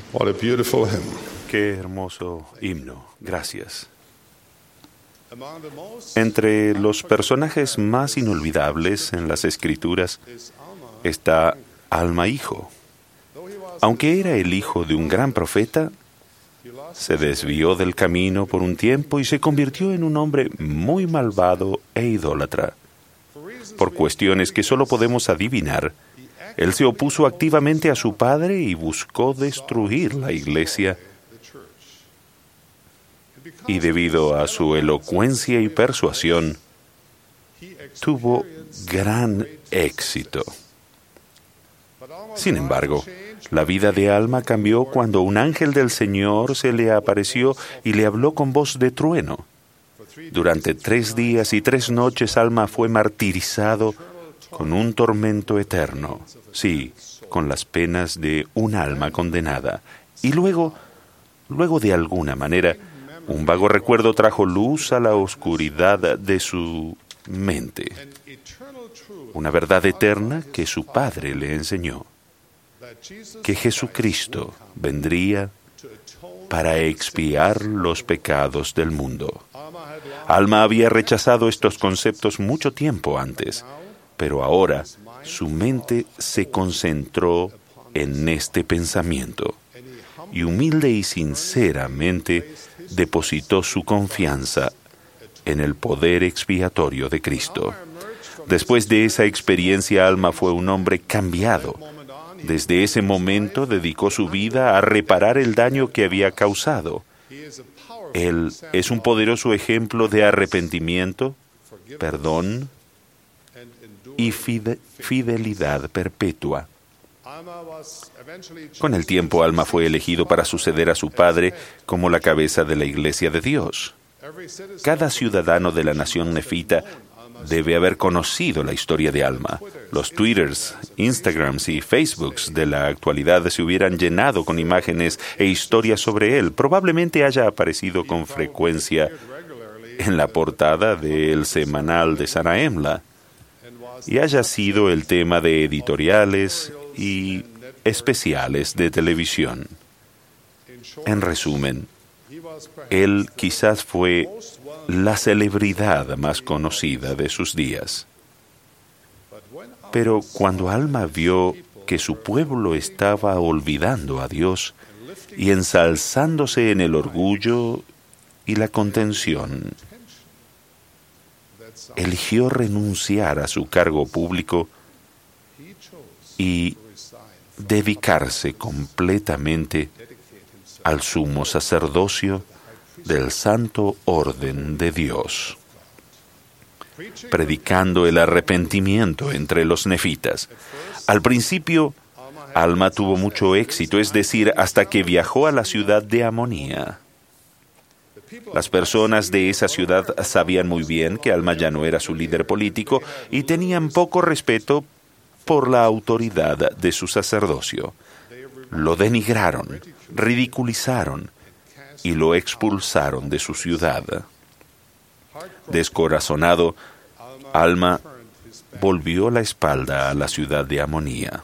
What a beautiful hymn. Qué hermoso himno. Gracias. Entre los personajes más inolvidables en las Escrituras está Alma hijo. Aunque era el hijo de un gran profeta, se desvió del camino por un tiempo y se convirtió en un hombre muy malvado e idólatra. Por cuestiones que solo podemos adivinar, él se opuso activamente a su padre y buscó destruir la iglesia. Y debido a su elocuencia y persuasión, tuvo gran éxito. Sin embargo, la vida de Alma cambió cuando un ángel del Señor se le apareció y le habló con voz de trueno. Durante 3 días y 3 noches Alma fue martirizado con un tormento eterno, sí, con las penas de un alma condenada. Y luego de alguna manera, un vago recuerdo trajo luz a la oscuridad de su mente. Una verdad eterna que su padre le enseñó. Que Jesucristo vendría para expiar los pecados del mundo. Alma había rechazado estos conceptos mucho tiempo antes, pero ahora su mente se concentró en este pensamiento y humilde y sinceramente depositó su confianza en el poder expiatorio de Cristo. Después de esa experiencia, Alma fue un hombre cambiado. Desde ese momento dedicó su vida a reparar el daño que había causado. Él es un poderoso ejemplo de arrepentimiento, perdón y fidelidad perpetua. Con el tiempo, Alma fue elegido para suceder a su padre como la cabeza de la Iglesia de Dios. Cada ciudadano de la nación nefita debe haber conocido la historia de Alma. Los Twitters, Instagrams y Facebooks de la actualidad se hubieran llenado con imágenes e historias sobre él. Probablemente haya aparecido con frecuencia en la portada del semanal de Sarah Emla y haya sido el tema de editoriales y especiales de televisión. En resumen, él quizás fue la celebridad más conocida de sus días. Pero cuando Alma vio que su pueblo estaba olvidando a Dios y ensalzándose en el orgullo y la contención, eligió renunciar a su cargo público y dedicarse completamente al sumo sacerdocio del Santo Orden de Dios, predicando el arrepentimiento entre los nefitas. Al principio, Alma tuvo mucho éxito, es decir, hasta que viajó a la ciudad de Amonía. Las personas de esa ciudad sabían muy bien que Alma ya no era su líder político y tenían poco respeto por la autoridad de su sacerdocio. Lo denigraron, ridiculizaron y lo expulsaron de su ciudad. Descorazonado, Alma volvió la espalda a la ciudad de Amonía.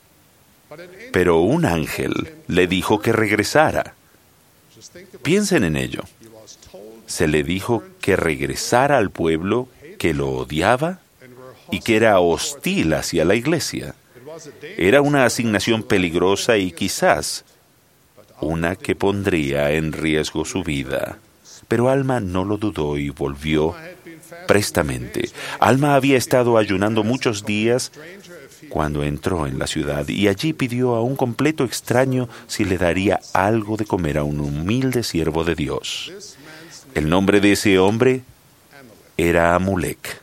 Pero un ángel le dijo que regresara. Piensen en ello. Se le dijo que regresara al pueblo que lo odiaba y que era hostil hacia la iglesia. Era una asignación peligrosa y quizás una que pondría en riesgo su vida. Pero Alma no lo dudó y volvió prestamente. Alma había estado ayunando muchos días cuando entró en la ciudad y allí pidió a un completo extraño si le daría algo de comer a un humilde siervo de Dios. El nombre de ese hombre era Amulek.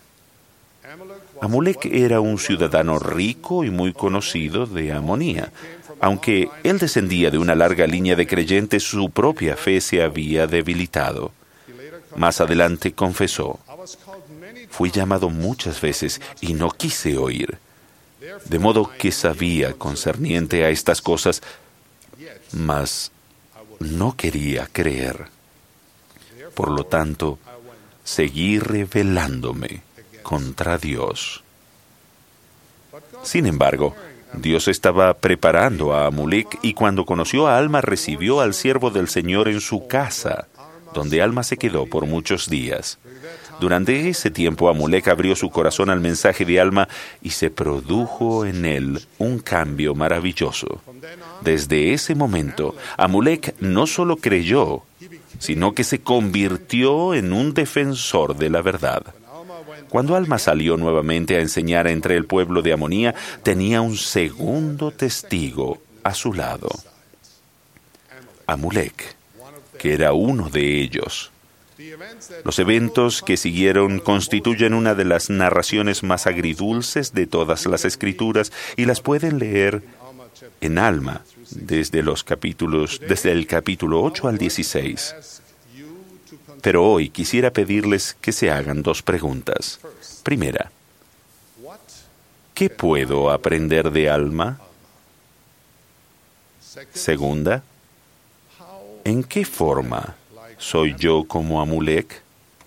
Amulek era un ciudadano rico y muy conocido de Amonía. Aunque él descendía de una larga línea de creyentes, su propia fe se había debilitado. Más adelante confesó: fui llamado muchas veces y no quise oír, de modo que sabía concerniente a estas cosas, mas no quería creer. Por lo tanto, seguí rebelándome contra Dios. Sin embargo, Dios estaba preparando a Amulek y cuando conoció a Alma recibió al siervo del Señor en su casa, donde Alma se quedó por muchos días. Durante ese tiempo Amulek abrió su corazón al mensaje de Alma y se produjo en él un cambio maravilloso. Desde ese momento, Amulek no solo creyó, sino que se convirtió en un defensor de la verdad. Cuando Alma salió nuevamente a enseñar entre el pueblo de Amonía, tenía un segundo testigo a su lado, Amulek, que era uno de ellos. Los eventos que siguieron constituyen una de las narraciones más agridulces de todas las Escrituras y las pueden leer en Alma desde el capítulo 8 al 16. Pero hoy quisiera pedirles que se hagan dos preguntas. Primera, ¿qué puedo aprender de Alma? Segunda, ¿en qué forma soy yo como Amulek?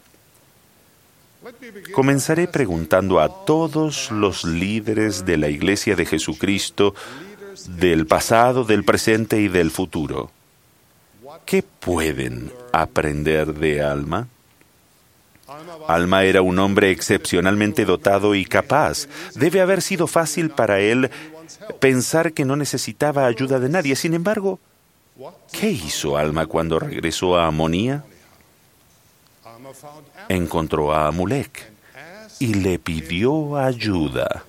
Comenzaré preguntando a todos los líderes de la Iglesia de Jesucristo del pasado, del presente y del futuro. ¿Qué pueden aprender de Alma? Alma era un hombre excepcionalmente dotado y capaz. Debe haber sido fácil para él pensar que no necesitaba ayuda de nadie. Sin embargo, ¿qué hizo Alma cuando regresó a Amonía? Encontró a Amulek y le pidió ayuda.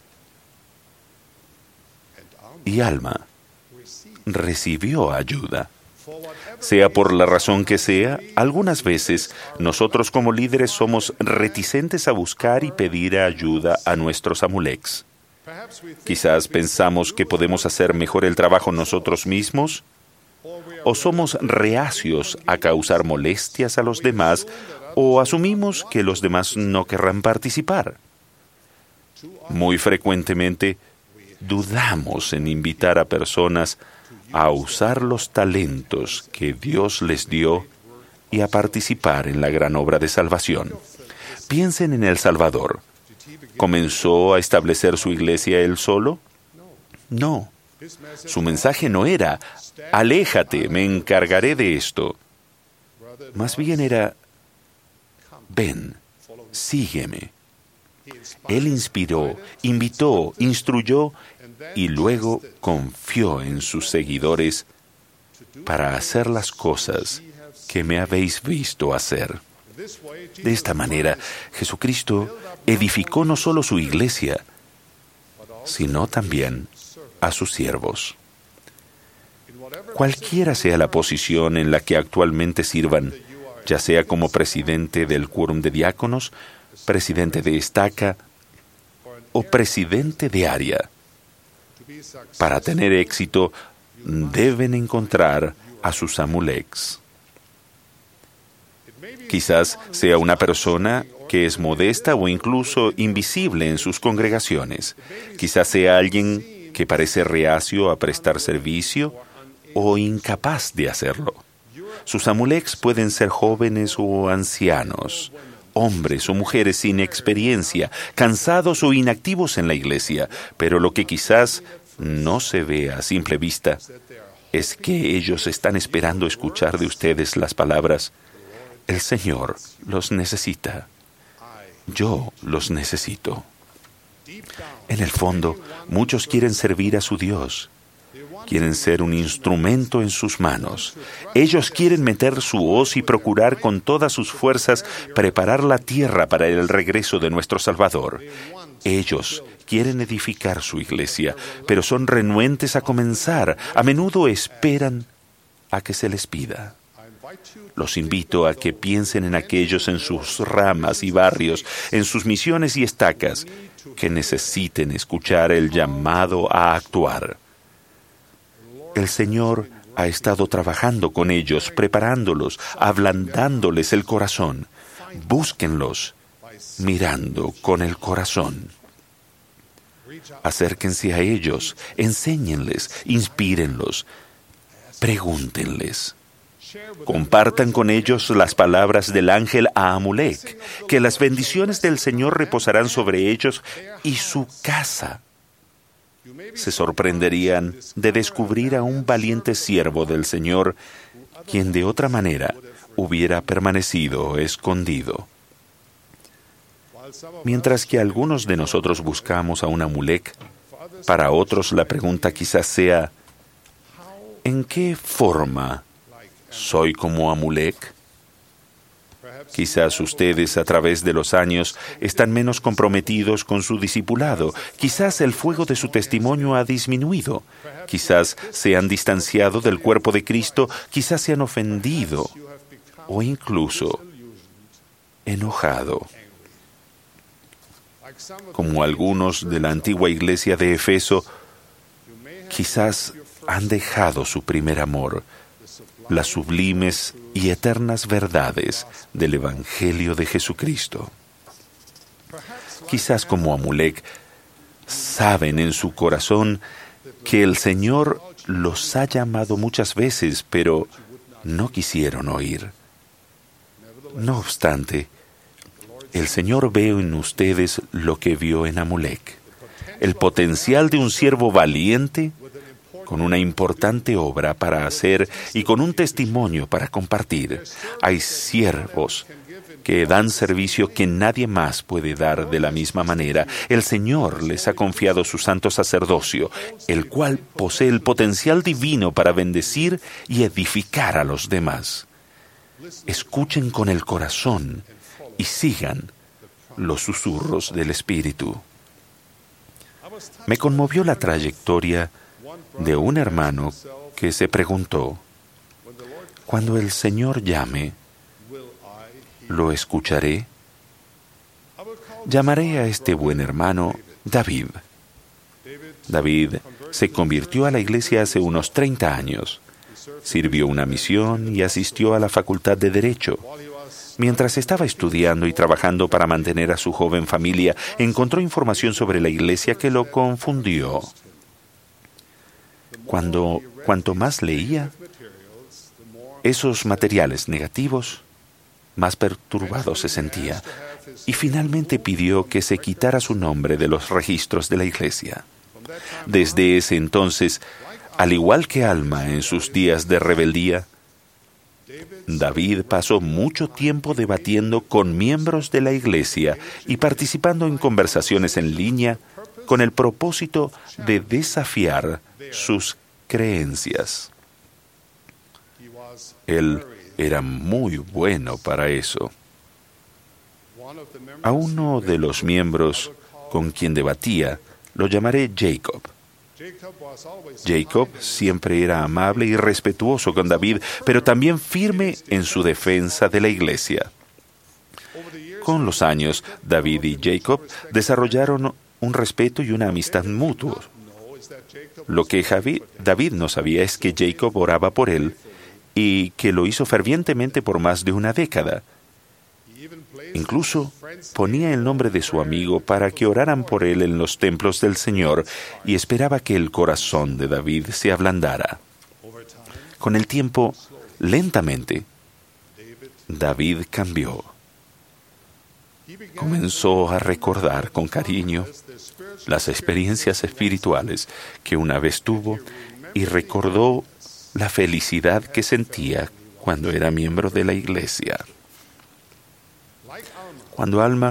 Y Alma recibió ayuda. Sea por la razón que sea, algunas veces nosotros como líderes somos reticentes a buscar y pedir ayuda a nuestros Amuleks. Quizás pensamos que podemos hacer mejor el trabajo nosotros mismos, o somos reacios a causar molestias a los demás, o asumimos que los demás no querrán participar. Muy frecuentemente dudamos en invitar a personas a usar los talentos que Dios les dio y a participar en la gran obra de salvación. Piensen en El Salvador. ¿Comenzó a establecer su iglesia él solo? No. Su mensaje no era, aléjate, me encargaré de esto. Más bien era, ven, sígueme. Él inspiró, invitó, instruyó y luego confió en sus seguidores para hacer las cosas que me habéis visto hacer. De esta manera, Jesucristo edificó no solo su iglesia, sino también a sus siervos. Cualquiera sea la posición en la que actualmente sirvan, ya sea como presidente del quórum de diáconos, presidente de estaca o presidente de área, para tener éxito deben encontrar a sus Amuleks. Quizás sea una persona que es modesta o incluso invisible en sus congregaciones. Quizás sea alguien que parece reacio a prestar servicio o incapaz de hacerlo. Sus Amuleks pueden ser jóvenes o ancianos, hombres o mujeres sin experiencia, cansados o inactivos en la iglesia, pero lo que quizás no se ve a simple vista es que ellos están esperando escuchar de ustedes las palabras: el Señor los necesita. Yo los necesito. En el fondo, muchos quieren servir a su Dios. Quieren ser un instrumento en sus manos. Ellos quieren meter su hoz y procurar con todas sus fuerzas preparar la tierra para el regreso de nuestro Salvador. Ellos quieren edificar su iglesia, pero son renuentes a comenzar. A menudo esperan a que se les pida. Los invito a que piensen en aquellos en sus ramas y barrios, en sus misiones y estacas, que necesiten escuchar el llamado a actuar. El Señor ha estado trabajando con ellos, preparándolos, ablandándoles el corazón. Búsquenlos, mirando con el corazón. Acérquense a ellos, enséñenles, inspírenlos, pregúntenles. Compartan con ellos las palabras del ángel a Amulek, que las bendiciones del Señor reposarán sobre ellos y su casa. se sorprenderían de descubrir a un valiente siervo del Señor, quien de otra manera hubiera permanecido escondido. Mientras que algunos de nosotros buscamos a un Amulek, para otros la pregunta quizás sea, ¿en qué forma soy como Amulek? Quizás ustedes a través de los años están menos comprometidos con su discipulado. Quizás el fuego de su testimonio ha disminuido. Quizás se han distanciado del cuerpo de Cristo. Quizás se han ofendido o incluso enojado. Como algunos de la antigua iglesia de Efeso, quizás han dejado su primer amor, las sublimes y eternas verdades del Evangelio de Jesucristo. Quizás como Amulek, saben en su corazón que el Señor los ha llamado muchas veces, pero no quisieron oír. No obstante, el Señor ve en ustedes lo que vio en Amulek, el potencial de un siervo valiente, con una importante obra para hacer y con un testimonio para compartir. Hay siervos que dan servicio que nadie más puede dar de la misma manera. El Señor les ha confiado su santo sacerdocio, el cual posee el potencial divino para bendecir y edificar a los demás. Escuchen con el corazón y sigan los susurros del Espíritu. Me conmovió la trayectoria de un hermano que se preguntó, cuando el Señor llame, ¿lo escucharé? Llamaré a este buen hermano David. David se convirtió a la iglesia hace unos 30 años. Sirvió una misión y asistió a la Facultad de Derecho. Mientras estaba estudiando y trabajando para mantener a su joven familia, encontró información sobre la iglesia que lo confundió. Cuanto más leía esos materiales negativos, más perturbado se sentía, y finalmente pidió que se quitara su nombre de los registros de la iglesia. Desde ese entonces, al igual que Alma en sus días de rebeldía, David pasó mucho tiempo debatiendo con miembros de la iglesia y participando en conversaciones en línea con el propósito de desafiar sus creencias. Él era muy bueno para eso. A uno de los miembros con quien debatía lo llamaré Jacob. Jacob siempre era amable y respetuoso con David, pero también firme en su defensa de la iglesia. Con los años, David y Jacob desarrollaron un respeto y una amistad mutuos. Lo que David no sabía es que Jacob oraba por él y que lo hizo fervientemente por más de una década. Incluso ponía el nombre de su amigo para que oraran por él en los templos del Señor y esperaba que el corazón de David se ablandara. Con el tiempo, lentamente, David cambió. Comenzó a recordar con cariño las experiencias espirituales que una vez tuvo y recordó la felicidad que sentía cuando era miembro de la iglesia. Cuando Alma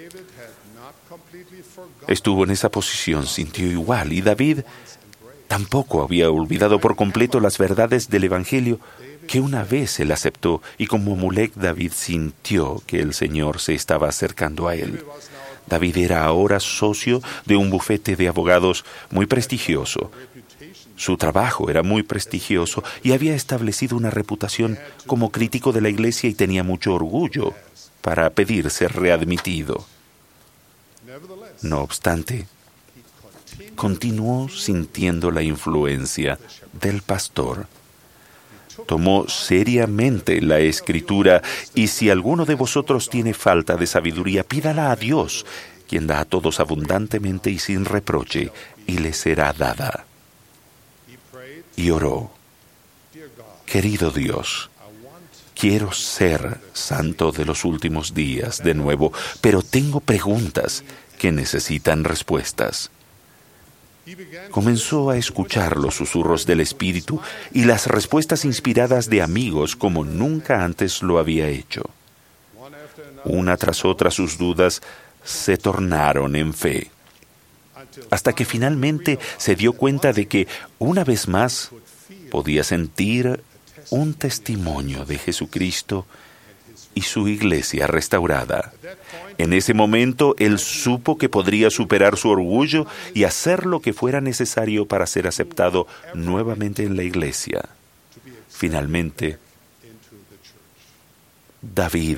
estuvo en esa posición, sintió igual, y David tampoco había olvidado por completo las verdades del Evangelio que una vez él aceptó, y como Amulek, David sintió que el Señor se estaba acercando a él. David era ahora socio de un bufete de abogados muy prestigioso. Su trabajo era muy prestigioso y había establecido una reputación como crítico de la iglesia y tenía mucho orgullo para pedir ser readmitido. No obstante, continuó sintiendo la influencia del pastor. Tomó seriamente la Escritura, y si alguno de vosotros tiene falta de sabiduría, pídala a Dios, quien da a todos abundantemente y sin reproche, y le será dada. Y oró: querido Dios, quiero ser santo de los últimos días de nuevo, pero tengo preguntas que necesitan respuestas. Comenzó a escuchar los susurros del Espíritu y las respuestas inspiradas de amigos como nunca antes lo había hecho. Una tras otra sus dudas se tornaron en fe, hasta que finalmente se dio cuenta de que, una vez más, podía sentir un testimonio de Jesucristo y su iglesia restaurada. En ese momento, él supo que podría superar su orgullo y hacer lo que fuera necesario para ser aceptado nuevamente en la iglesia. Finalmente, David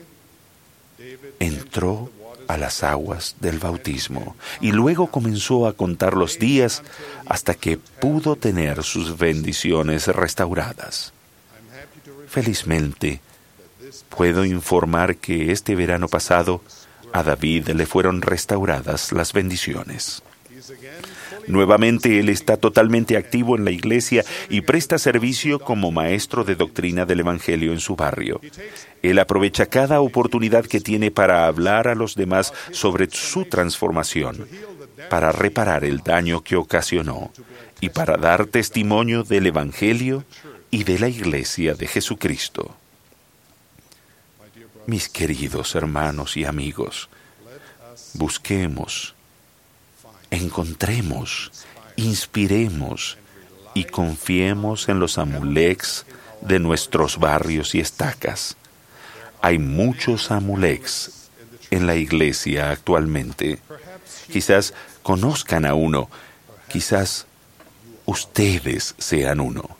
entró a las aguas del bautismo y luego comenzó a contar los días hasta que pudo tener sus bendiciones restauradas. Felizmente, puedo informar que este verano pasado a David le fueron restauradas las bendiciones. Nuevamente, él está totalmente activo en la iglesia y presta servicio como maestro de doctrina del Evangelio en su barrio. Él aprovecha cada oportunidad que tiene para hablar a los demás sobre su transformación, para reparar el daño que ocasionó y para dar testimonio del Evangelio y de la iglesia de Jesucristo. Mis queridos hermanos y amigos, busquemos, encontremos, inspiremos y confiemos en los Amulecs de nuestros barrios y estacas. Hay muchos Amulecs en la iglesia actualmente. Quizás conozcan a uno, quizás ustedes sean uno.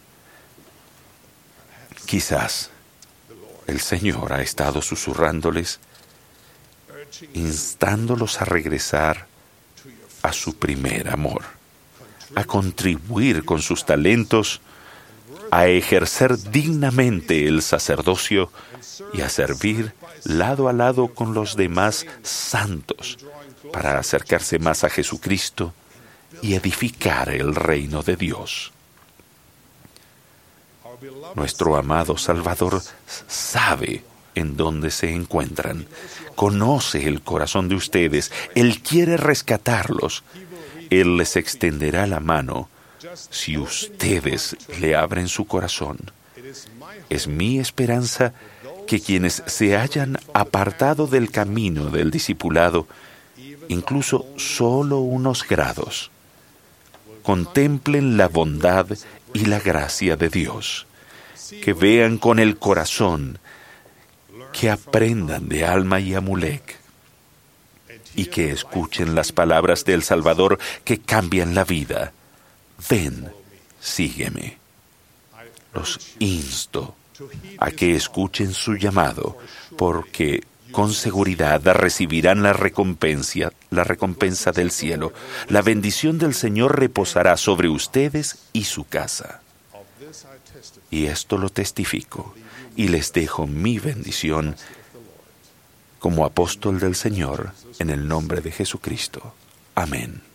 Quizás el Señor ha estado susurrándoles, instándolos a regresar a su primer amor, a contribuir con sus talentos, a ejercer dignamente el sacerdocio y a servir lado a lado con los demás santos para acercarse más a Jesucristo y edificar el reino de Dios. Nuestro amado Salvador sabe en dónde se encuentran, conoce el corazón de ustedes, Él quiere rescatarlos. Él les extenderá la mano si ustedes le abren su corazón. Es mi esperanza que quienes se hayan apartado del camino del discipulado, incluso solo unos grados, contemplen la bondad y la gracia de Dios, que vean con el corazón, que aprendan de Alma y Amulec y que escuchen las palabras del Salvador que cambian la vida. Ven, sígueme. Los insto a que escuchen su llamado, porque con seguridad recibirán la recompensa del cielo. La bendición del Señor reposará sobre ustedes y su casa. Y esto lo testifico, y les dejo mi bendición como apóstol del Señor, en el nombre de Jesucristo. Amén.